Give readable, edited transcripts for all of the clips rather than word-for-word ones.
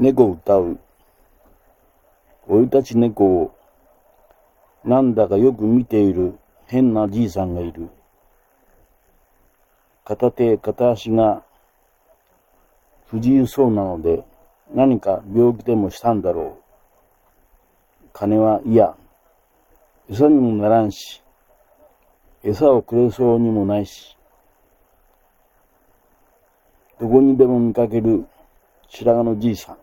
猫歌う。俺たち猫をなんだかよく見ている変なじいさんがいる。片手片足が不自由そうなので何か病気でもしたんだろう。金は嫌。餌にもならんし、餌をくれそうにもないし、どこにでも見かける白髪のじいさん。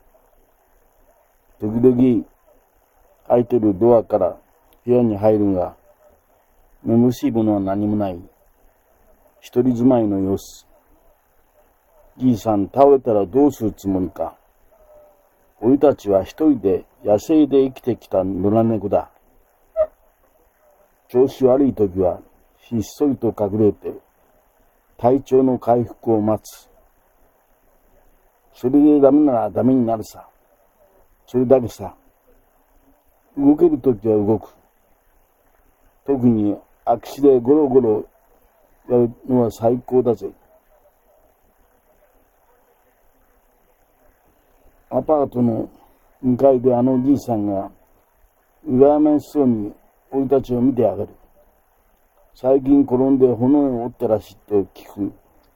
時々開いてるドアから部屋に入るが、めぼしいものは何もない。一人住まいの様子。じいさん倒れたらどうするつもりか。俺たちは一人で野生で生きてきた野良猫だ。調子悪い時はひっそりと隠れて体調の回復を待つ。それでダメならダメになるさ。それだけさ。動けるときは動く。特に空き地でゴロゴロやるのは最高だぜ。アパートの向かいであのおじいさんが羨ましそうに俺たちを見てやがる。最近転んで骨を折ったらしいと聞く。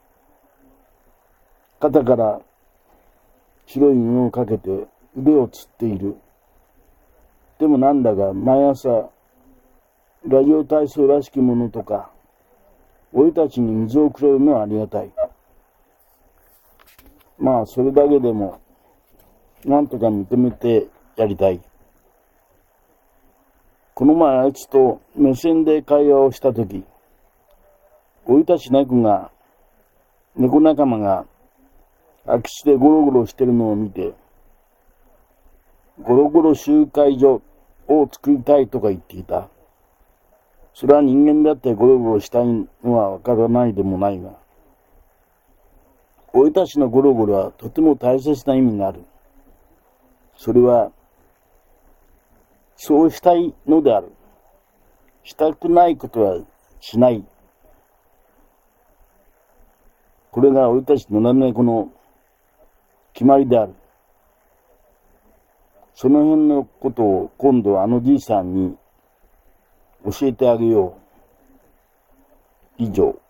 肩から白い布をかけて腕をつっている。でもなんだか毎朝ラジオ体操らしきものとか俺たちに水をくれるのはありがたい。まあそれだけでもなんとか認めてやりたい。この前あいつと目線で会話をしたとき、俺たち猫仲間が空き地でゴロゴロしてるのを見て、ゴロゴロ集会所を作りたいとか言っていた。それは人間だってゴロゴロしたいのはわからないでもないが、俺たちのゴロゴロはとても大切な意味がある。それは、そうしたいのである。したくないことはしない。これが俺たち野良猫の決まりである。その辺のことを今度あのじいさんに教えてあげよう。以上。